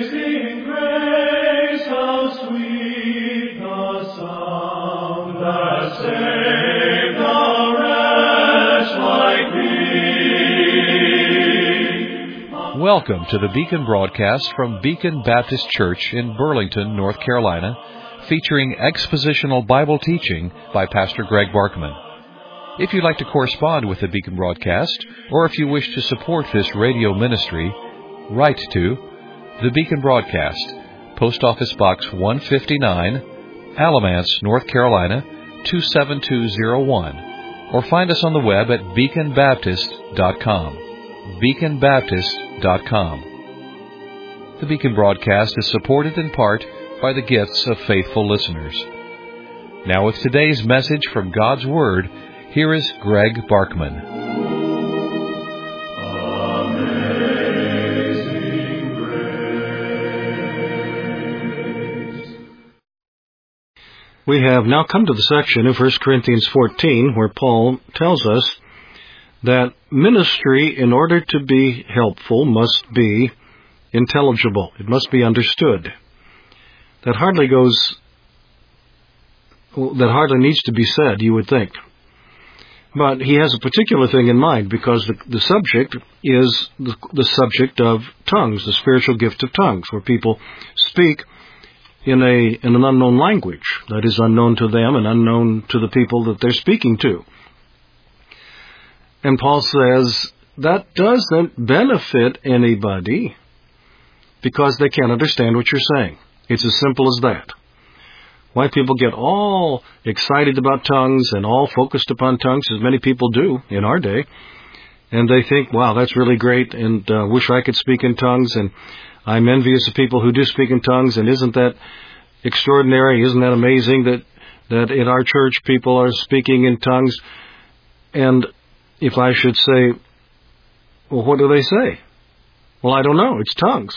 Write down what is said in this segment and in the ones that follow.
Amazing grace, how sweet the sound that saved a wretch like me. Welcome to the Beacon broadcast from Beacon Baptist Church in Burlington, North Carolina, featuring expositional Bible teaching by Pastor Greg Barkman. If you'd like to correspond with the Beacon broadcast, or if you wish to support this radio ministry, write to the Beacon Broadcast, Post Office Box 159, Alamance, North Carolina 27201, or find us on the web at beaconbaptist.com. beaconbaptist.com. The Beacon Broadcast is supported in part by the gifts of faithful listeners. Now with today's message from God's Word, here is Greg Barkman. We have now come to the section of 1 Corinthians 14 where Paul tells us that ministry, in order to be helpful, must be intelligible. It must be understood. That hardly needs to be said, you would think. But he has a particular thing in mind, because the subject is the subject of tongues, the spiritual gift of tongues, where people speak in an unknown language that is unknown to them and unknown to the people that they're speaking to. And Paul says that doesn't benefit anybody because they can't understand what you're saying. It's as simple as that. Why people get all excited about tongues and all focused upon tongues, as many people do in our day, and they think, wow, that's really great, and wish I could speak in tongues, and I'm envious of people who do speak in tongues, and isn't that extraordinary? Isn't that amazing that in our church people are speaking in tongues? And if I should say, well, what do they say? Well, I don't know. It's tongues.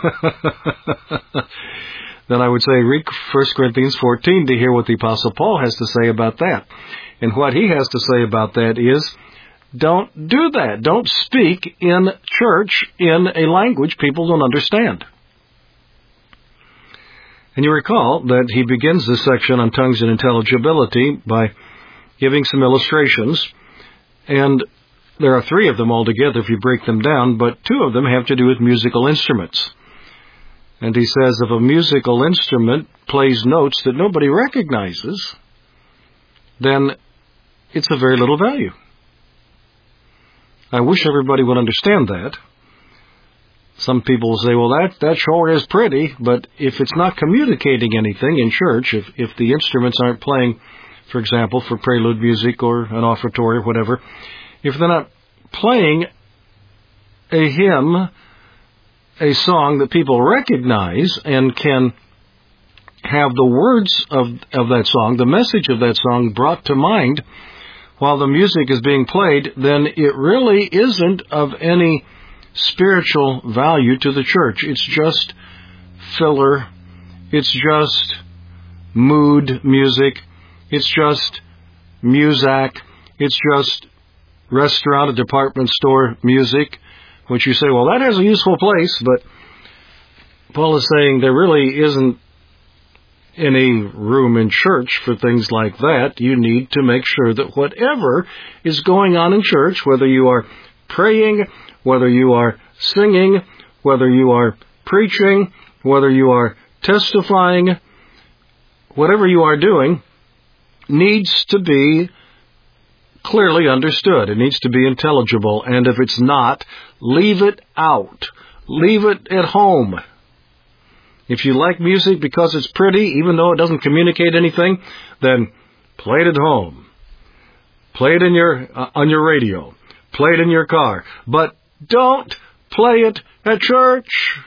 Then I would say, read 1 Corinthians 14 to hear what the Apostle Paul has to say about that. And what he has to say about that is, don't do that. Don't speak in church in a language people don't understand. And you recall that he begins this section on tongues and intelligibility by giving some illustrations. And there are three of them altogether if you break them down, but two of them have to do with musical instruments. And he says if a musical instrument plays notes that nobody recognizes, then it's of very little value. I wish everybody would understand that. Some people will say, well, that sure is pretty, but if it's not communicating anything in church, if the instruments aren't playing, for example, for prelude music or an offertory or whatever, if they're not playing a hymn, a song that people recognize and can have the words of that song, the message of that song brought to mind while the music is being played, then it really isn't of any spiritual value to the church. It's just filler. It's just mood music. It's just muzak. It's just restaurant or department store music, which you say, well, that has a useful place, but Paul is saying there really isn't any room in church for things like that. You need to make sure that whatever is going on in church, whether you are praying, whether you are singing, whether you are preaching, whether you are testifying, whatever you are doing, needs to be clearly understood. It needs to be intelligible. And if it's not, leave it out. Leave it at home. If you like music because it's pretty, even though it doesn't communicate anything, then play it at home. Play it on your radio. Play it in your car. But don't play it at church.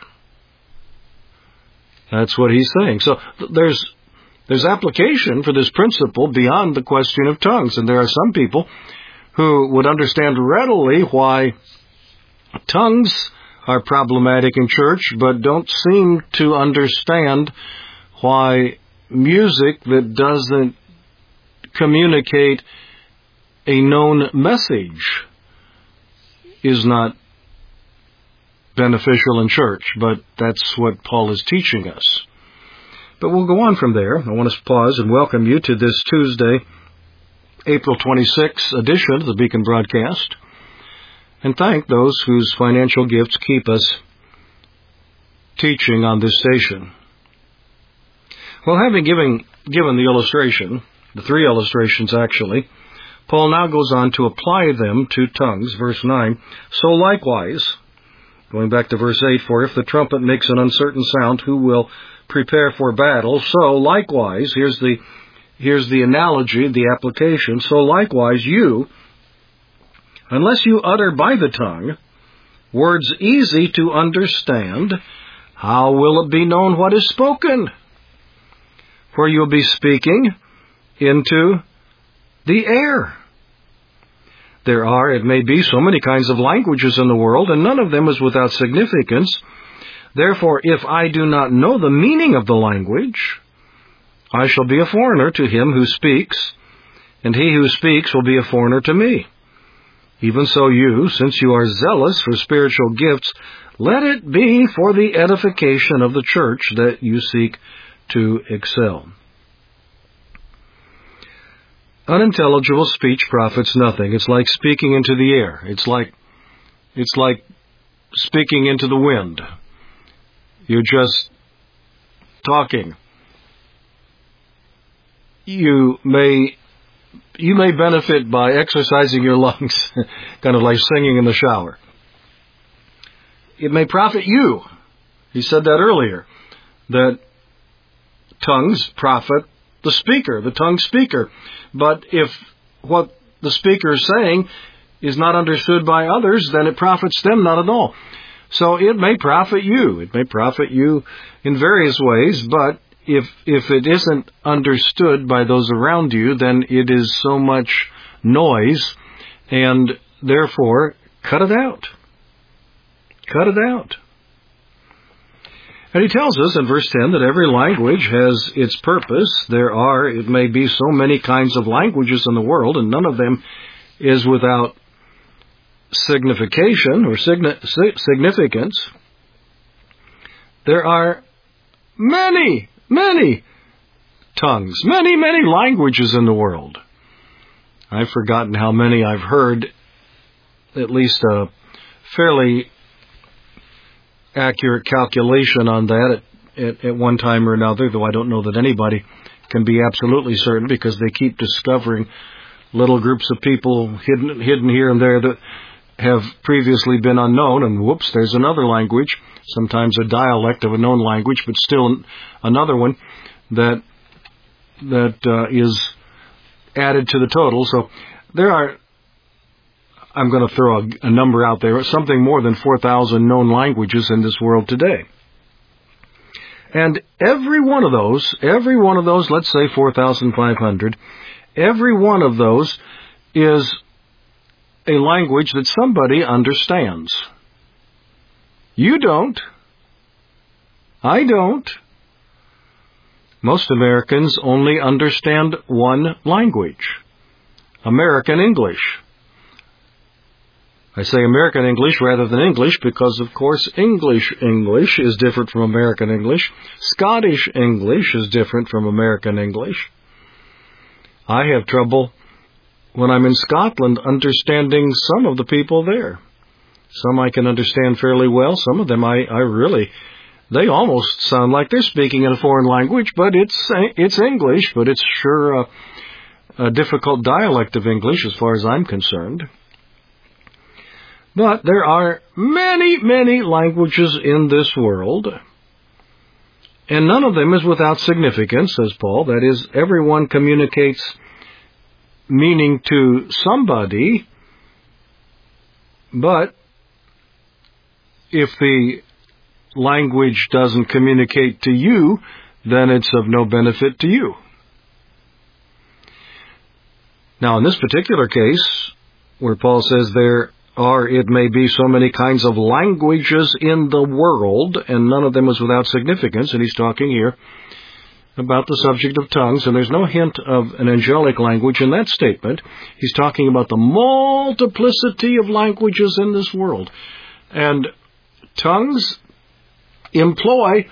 That's what he's saying. So there's application for this principle beyond the question of tongues. And there are some people who would understand readily why tongues are problematic in church, but don't seem to understand why music that doesn't communicate a known message is not beneficial in church, but that's what Paul is teaching us. But we'll go on from there. I want to pause and welcome you to this Tuesday, April 26th edition of the Beacon Broadcast, and thank those whose financial gifts keep us teaching on this station. Well, having given the illustration, the three illustrations actually, Paul now goes on to apply them to tongues. Verse 9, so likewise, going back to verse 8, for if the trumpet makes an uncertain sound, who will prepare for battle? So likewise, here's the analogy, the application. So likewise, you, unless you utter by the tongue words easy to understand, how will it be known what is spoken? For you'll be speaking into the air. There are, it may be, so many kinds of languages in the world, and none of them is without significance. Therefore, if I do not know the meaning of the language, I shall be a foreigner to him who speaks, and he who speaks will be a foreigner to me. Even so you, since you are zealous for spiritual gifts, let it be for the edification of the church that you seek to excel. Unintelligible speech profits nothing. It's like speaking into the air. It's like speaking into the wind. You're just talking. You may benefit by exercising your lungs, kind of like singing in the shower. It may profit you. He said that earlier, that tongues profit the speaker, the tongue speaker. But if what the speaker is saying is not understood by others, then it profits them not at all. So it may profit you. It may profit you in various ways, but if it isn't understood by those around you, then it is so much noise, and therefore, cut it out. Cut it out. And he tells us in verse 10 that every language has its purpose. There are, it may be, so many kinds of languages in the world, and none of them is without signification or significance. There are many tongues, many languages in the world. I've forgotten how many I've heard, at least a fairly accurate calculation on that at one time or another, though I don't know that anybody can be absolutely certain, because they keep discovering little groups of people hidden here and there that have previously been unknown, and whoops, there's another language, sometimes a dialect of a known language, but still another one that is added to the total. So there are, I'm going to throw a number out there, something more than 4,000 known languages in this world today. And every one of those, let's say 4,500, every one of those is a language that somebody understands. You don't. I don't. Most Americans only understand one language, American English. I say American English rather than English because, of course, English is different from American English. Scottish English is different from American English. I have trouble when I'm in Scotland understanding some of the people there. Some I can understand fairly well. Some of them they almost sound like they're speaking in a foreign language, but it's English, but it's sure a difficult dialect of English as far as I'm concerned. But there are many languages in this world, and none of them is without significance, says Paul. That is, everyone communicates meaning to somebody, but if the language doesn't communicate to you, then it's of no benefit to you. Now, in this particular case, where Paul says there are, it may be, so many kinds of languages in the world, and none of them is without significance, and he's talking here about the subject of tongues, and there's no hint of an angelic language in that statement. He's talking about the multiplicity of languages in this world. And tongues employ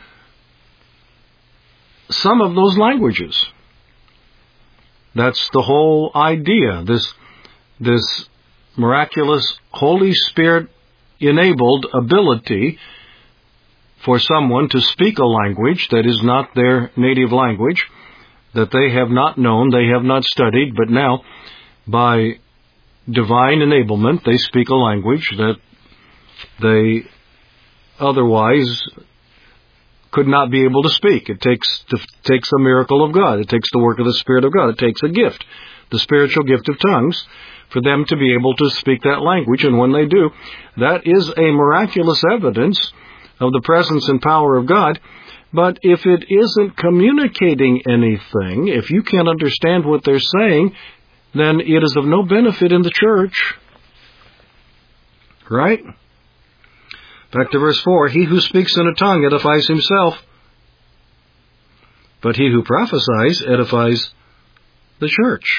some of those languages. That's the whole idea. This miraculous Holy Spirit enabled ability for someone to speak a language that is not their native language, that they have not known, they have not studied, but now by divine enablement they speak a language that they otherwise could not be able to speak. It takes a miracle of God. It takes the work of the Spirit of God. It takes a gift, the spiritual gift of tongues, for them to be able to speak that language. And when they do, that is a miraculous evidence of the presence and power of God. But if it isn't communicating anything, if you can't understand what they're saying, then it is of no benefit in the church. Right? Back to verse 4. He who speaks in a tongue edifies himself, but he who prophesies edifies the church.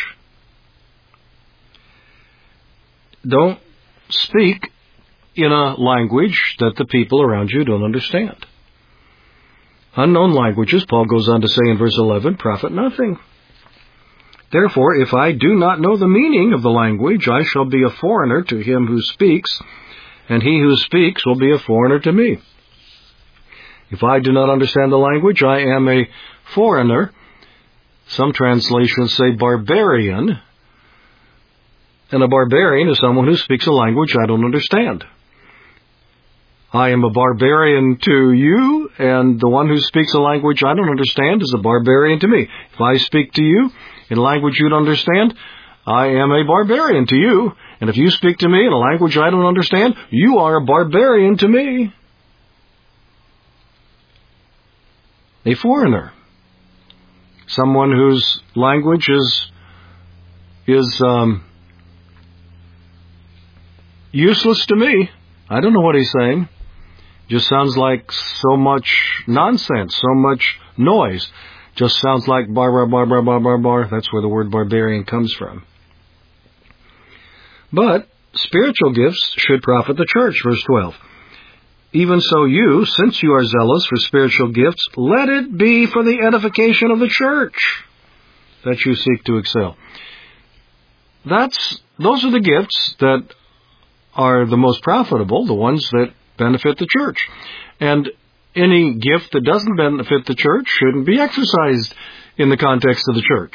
Don't speak in a language that the people around you don't understand. Unknown languages, Paul goes on to say in verse 11, profit nothing. Therefore, if I do not know the meaning of the language, I shall be a foreigner to him who speaks, and he who speaks will be a foreigner to me. If I do not understand the language, I am a foreigner. Some translations say barbarian. And a barbarian is someone who speaks a language I don't understand. I am a barbarian to you, and the one who speaks a language I don't understand is a barbarian to me. If I speak to you in a language you don't understand, I am a barbarian to you. And if you speak to me in a language I don't understand, you are a barbarian to me. A foreigner. Someone whose language is useless to me. I don't know what he's saying. Just sounds like so much nonsense, so much noise. Just sounds like bar, bar, bar, bar, bar, bar, bar. That's where the word barbarian comes from. But spiritual gifts should profit the church, verse 12. Even so you, since you are zealous for spiritual gifts, let it be for the edification of the church that you seek to excel. Those are the gifts that are the most profitable, the ones that benefit the church. And any gift that doesn't benefit the church shouldn't be exercised in the context of the church.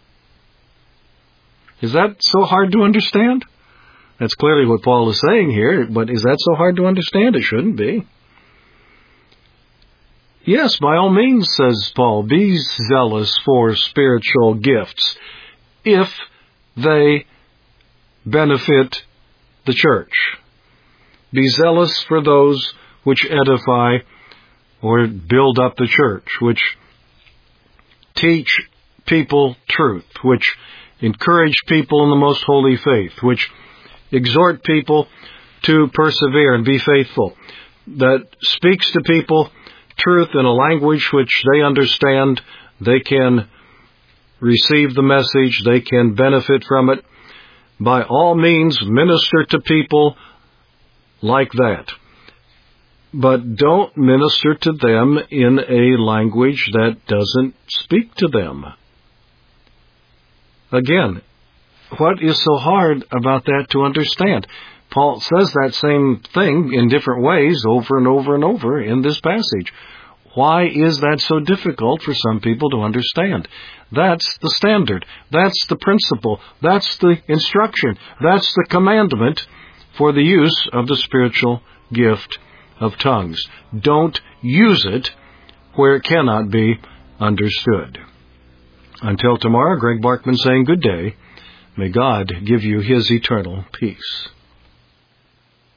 Is that so hard to understand? That's clearly what Paul is saying here, but is that so hard to understand? It shouldn't be. Yes, by all means, says Paul, be zealous for spiritual gifts if they benefit the church. Be zealous for those which edify or build up the church, which teach people truth, which encourage people in the most holy faith, which exhort people to persevere and be faithful, that speaks to people truth in a language which they understand, they can receive the message, they can benefit from it. By all means, minister to people like that. But don't minister to them in a language that doesn't speak to them. Again, what is so hard about that to understand? Paul says that same thing in different ways over and over and over in this passage. Why is that so difficult for some people to understand? That's the standard. That's the principle. That's the instruction. That's the commandment for the use of the spiritual gift of tongues. Don't use it where it cannot be understood. Until tomorrow, Greg Barkman saying good day. May God give you His eternal peace.